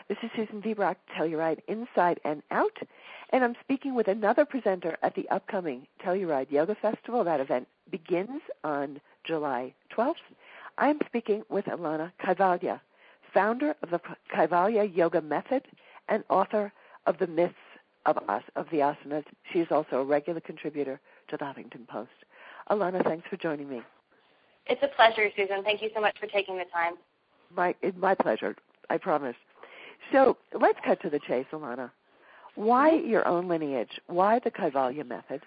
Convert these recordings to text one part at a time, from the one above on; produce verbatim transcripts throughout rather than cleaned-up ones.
This is Susan Vibrock, Telluride Inside and Out, and I'm speaking with another presenter at the upcoming Telluride Yoga Festival. That event begins on July twelfth. I'm speaking with Ilana Kaivalya, founder of the Kaivalya Yoga Method and author of The Myths of, As- of the Asanas. She is also a regular contributor to the Huffington Post. Ilana, thanks for joining me. It's a pleasure, Susan. Thank you so much for taking the time. My, it's my pleasure, I promise. So let's cut to the chase, Ilana. Why your own lineage? Why the Kaivalya method?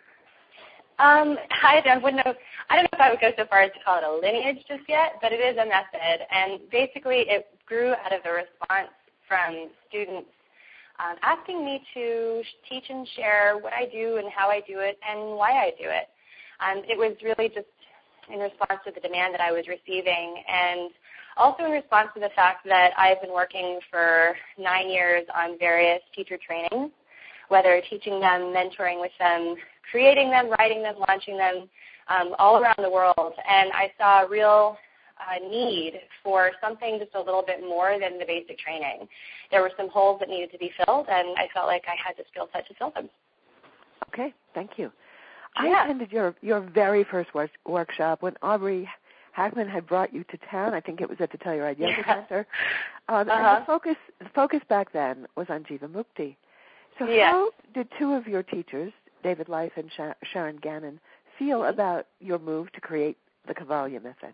Um, I, I wouldn't know. I don't know if I would go so far as to call it a lineage just yet, but it is a method, and basically it grew out of the response from students um, asking me to teach and share what I do and how I do it and why I do it. Um, it was really just in response to the demand that I was receiving, and also in response to the fact that I've been working for nine years on various teacher trainings, whether teaching them, mentoring with them, creating them, writing them, launching them, um, all around the world. And I saw a real uh, need for something just a little bit more than the basic training. There were some holes that needed to be filled, and I felt like I had the skill set to fill them. Okay, thank you. Yeah. I attended your, your very first work, workshop when Aubrey Hackman had brought you to town. I think it was at the Telluride Yoga yeah. Center. Um, uh-huh. And the focus, the focus back then was on Jivamukti. So yes. how did two of your teachers, David Life and Sharon Gannon, feel about your move to create the Kaivalya method?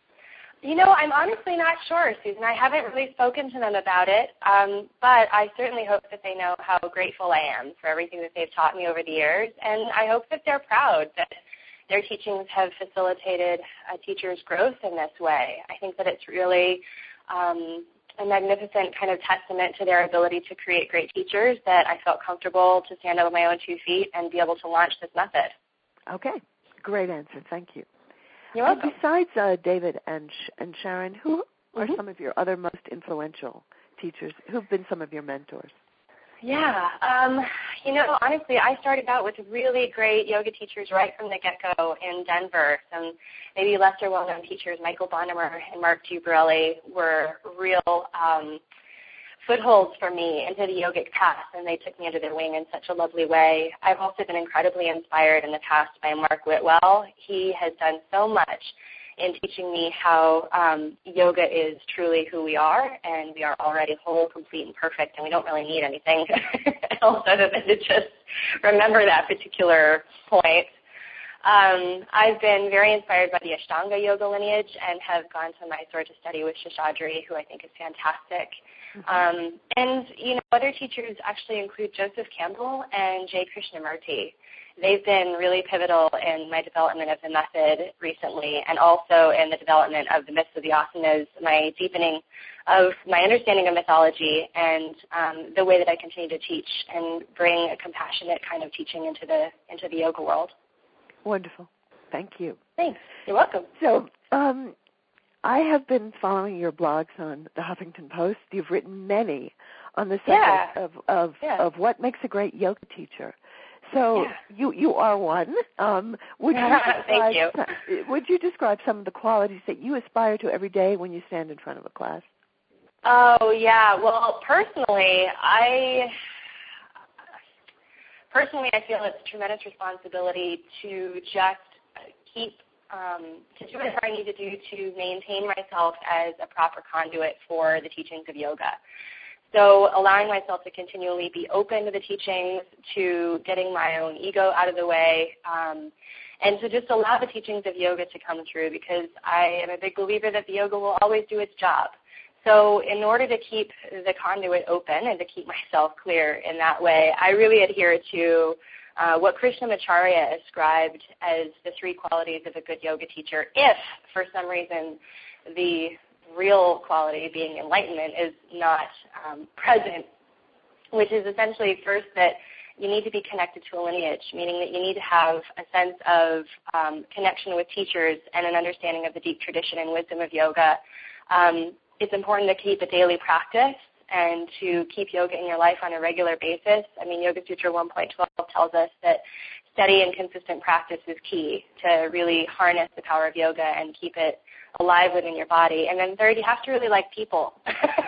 You know, I'm honestly not sure, Susan. I haven't really spoken to them about it, um, but I certainly hope that they know how grateful I am for everything that they've taught me over the years, and I hope that they're proud that their teachings have facilitated a teacher's growth in this way. I think that it's really um, a magnificent kind of testament to their ability to create great teachers that I felt comfortable to stand up on my own two feet and be able to launch this method. Okay, great answer. Thank you. You're welcome. And besides uh, David and, Sh- and Sharon, who are mm-hmm. some of your other most influential teachers? Who've been some of your mentors? Yeah, um, you know, honestly, I started out with really great yoga teachers right from the get-go in Denver. Some maybe lesser well-known teachers, Michael Bonnemer and Mark Giubrelli, were real um, footholds for me into the yogic path, and they took me under their wing in such a lovely way. I've also been incredibly inspired in the past by Mark Whitwell. He has done so much in teaching me how um, yoga is truly who we are, and we are already whole, complete, and perfect, and we don't really need anything else other than to just remember that particular point. Um, I've been very inspired by the Ashtanga yoga lineage and have gone to Mysore to study with Sheshadri, who I think is fantastic. Mm-hmm. Um, and, you know, other teachers actually include Joseph Campbell and Jay Krishnamurti. They've been really pivotal in my development of the method recently, and also in the development of the myths of the asanas, my deepening of my understanding of mythology, and um, the way that I continue to teach and bring a compassionate kind of teaching into the into the yoga world. Wonderful. Thank you. Thanks. You're welcome. So um, I have been following your blogs on the Huffington Post. You've written many on the subject yeah. of of, yeah. of what makes a great yoga teacher. So yeah. you you are one. Um, would you Thank you. Some, would you describe some of the qualities that you aspire to every day when you stand in front of a class? Oh yeah. Well, personally, I personally I feel it's a tremendous responsibility to just keep um, to do whatever I need to do to maintain myself as a proper conduit for the teachings of yoga. So allowing myself to continually be open to the teachings, to getting my own ego out of the way, um, and to just allow the teachings of yoga to come through, because I am a big believer that the yoga will always do its job. So in order to keep the conduit open and to keep myself clear in that way, I really adhere to uh, what Krishnamacharya ascribed as the three qualities of a good yoga teacher. If, for some reason, the real quality, being enlightenment, is not um, present, which is essentially first that you need to be connected to a lineage, meaning that you need to have a sense of um, connection with teachers and an understanding of the deep tradition and wisdom of yoga. Um, it's important to keep a daily practice and to keep yoga in your life on a regular basis. I mean, Yoga Sutra one point twelve tells us that steady and consistent practice is key to really harness the power of yoga and keep it alive within your body. And then third, you have to really like people.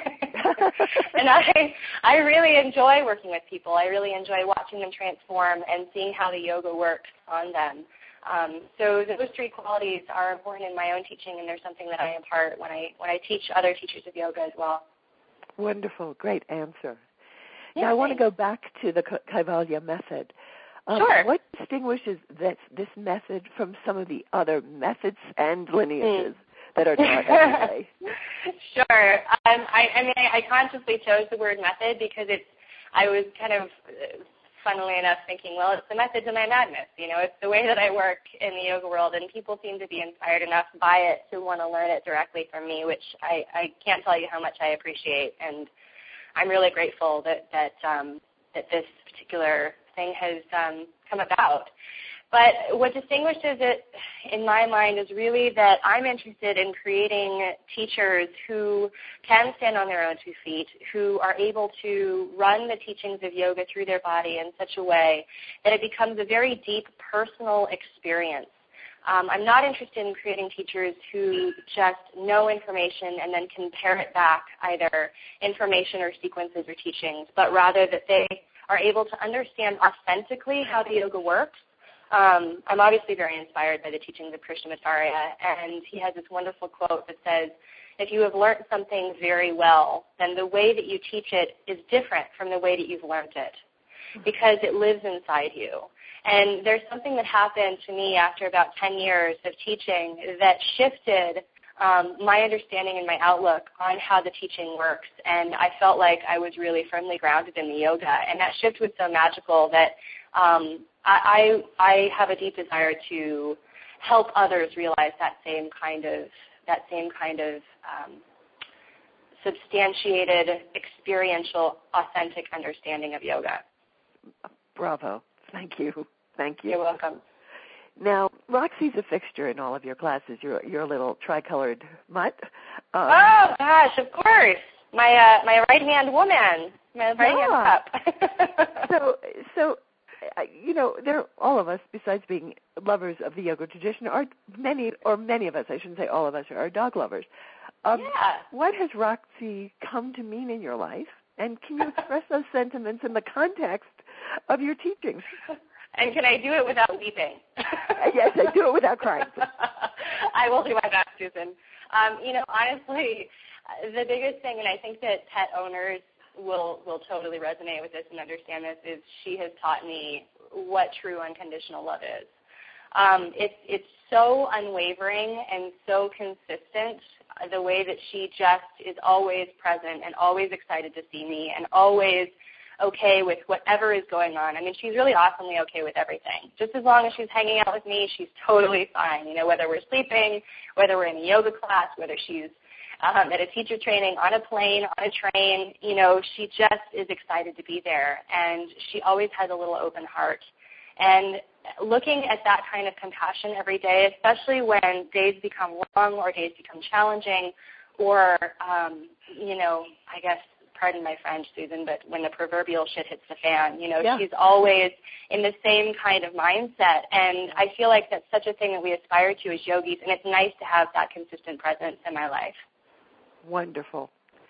and I, I really enjoy working with people. I really enjoy watching them transform and seeing how the yoga works on them. Um, so those three qualities are important in my own teaching, and they're something that I impart when I when I teach other teachers of yoga as well. Wonderful, great answer. Yeah, now I want to thanks. go back to the Kaivalya method. Um, sure. What distinguishes this, this method from some of the other methods and lineages mm. that are taught every day? Sure. Um, I, I mean, I, I consciously chose the word method because it's. I was kind of, uh, funnily enough, thinking, well, it's the method to my madness. You know, it's the way that I work in the yoga world, and people seem to be inspired enough by it to want to learn it directly from me, which I, I can't tell you how much I appreciate, and I'm really grateful that that um, that this particular thing has um, come about. But what distinguishes it in my mind is really that I'm interested in creating teachers who can stand on their own two feet, who are able to run the teachings of yoga through their body in such a way that it becomes a very deep personal experience. Um, I'm not interested in creating teachers who just know information and then can parrot back either information or sequences or teachings, but rather that they are able to understand authentically how the yoga works. Um, I'm obviously very inspired by the teachings of Krishnamacharya, and he has this wonderful quote that says, if you have learned something very well, then the way that you teach it is different from the way that you've learned it, because it lives inside you. And there's something that happened to me after about ten years of teaching that shifted um, my understanding and my outlook on how the teaching works, and I felt like I was really firmly grounded in the yoga, and that shift was so magical that um, I, I, I have a deep desire to help others realize that same kind of that same kind of um, substantiated, experiential, authentic understanding of yoga. Bravo. Thank you. Thank you. You're welcome. Now, Roxy's a fixture in all of your classes. You're, you're a little tricolored mutt. Um, oh, gosh, of course. My uh, my right-hand woman, my right-hand yeah. cup. so, so, you know, there all of us, besides being lovers of the yoga tradition, are many, or many of us, I shouldn't say all of us, are dog lovers. Um, yeah. What has Roxy come to mean in your life? And can you express those sentiments in the context of your teachings? And can I do it without weeping? Yes, I do it without crying. I will do my best, Susan. Um, you know, honestly, the biggest thing, and I think that pet owners will will totally resonate with this and understand this, is she has taught me what true unconditional love is. Um, it's it's so unwavering and so consistent, the way that she just is always present and always excited to see me and always okay with whatever is going on. I mean, she's really awesomely okay with everything. Just as long as she's hanging out with me, she's totally fine. You know, whether we're sleeping, whether we're in a yoga class, whether she's um, at a teacher training, on a plane, on a train, you know, she just is excited to be there. And she always has a little open heart. And looking at that kind of compassion every day, especially when days become long or days become challenging or, um, you know, I guess, pardon my French, Susan, but when the proverbial shit hits the fan, you know, yeah. she's always in the same kind of mindset. And I feel like that's such a thing that we aspire to as yogis, and it's nice to have that consistent presence in my life. Wonderful.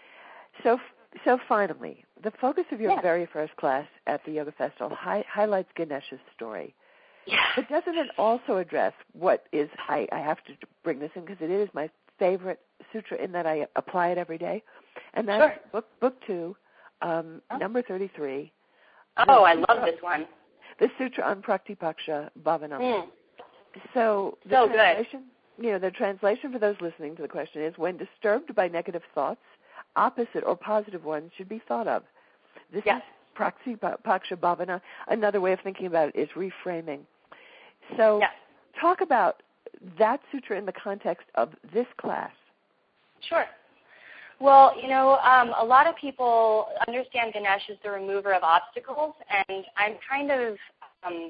So so finally, the focus of your yeah. very first class at the Yoga Festival hi- highlights Ganesha's story. Yeah. But doesn't it also address what is, I, I have to bring this in because it is my favorite sutra in that I apply it every day, and that's sure. book book two, um, oh. number thirty-three. Oh, I love this one. The Sutra on Pratipaksha Bhavana. Mm. So the so translation, good. you know, the translation for those listening to the question is: when disturbed by negative thoughts, opposite or positive ones should be thought of. This yes. is Pratipaksha Bhavana. Another way of thinking about it is reframing. So yes. talk about that sutra in the context of this class. Sure. Well, you know, um, a lot of people understand Ganesh as the remover of obstacles, and I'm kind of, um,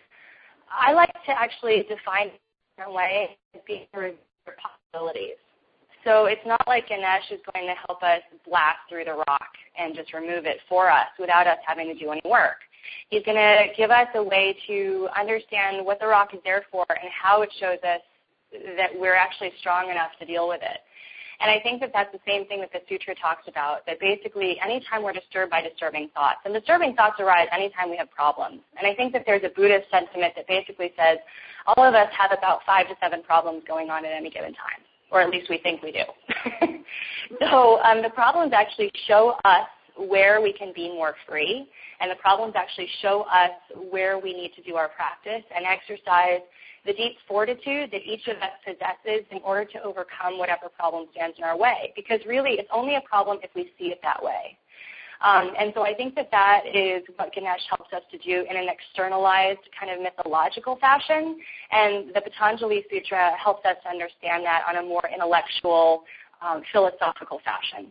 I like to actually define it in a way as being a remover of possibilities. So it's not like Ganesh is going to help us blast through the rock and just remove it for us without us having to do any work. He's going to give us a way to understand what the rock is there for and how it shows us that we're actually strong enough to deal with it. And I think that that's the same thing that the sutra talks about, that basically anytime we're disturbed by disturbing thoughts, and disturbing thoughts arise anytime we have problems. And I think that there's a Buddhist sentiment that basically says all of us have about five to seven problems going on at any given time, or at least we think we do. So um, the problems actually show us where we can be more free, and the problems actually show us where we need to do our practice and exercise the deep fortitude that each of us possesses in order to overcome whatever problem stands in our way. Because really, it's only a problem if we see it that way. Um, and so I think that that is what Ganesh helps us to do in an externalized kind of mythological fashion, and the Patanjali Sutra helps us to understand that on a more intellectual, um, philosophical fashion.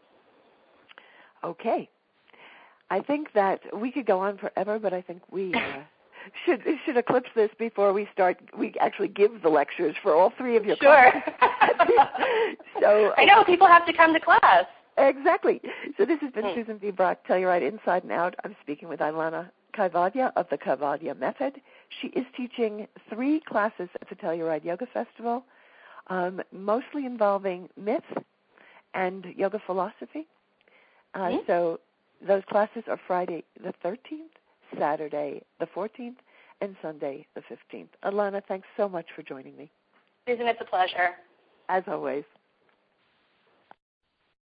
Okay. I think that we could go on forever, but I think we uh, should should eclipse this before we start. We actually give the lectures for all three of your sure. classes. So I know people have to come to class. Exactly. So this has been hmm. Susan V. Brock, Telluride Inside and Out. I'm speaking with Ilana Kaivadia of the Kaivadia Method. She is teaching three classes at the Telluride Yoga Festival, um, mostly involving myth and yoga philosophy. Uh, mm-hmm. So those classes are Friday the thirteenth, Saturday the fourteenth, and Sunday the fifteenth. Ilana, thanks so much for joining me. Susan, it's a pleasure. As always.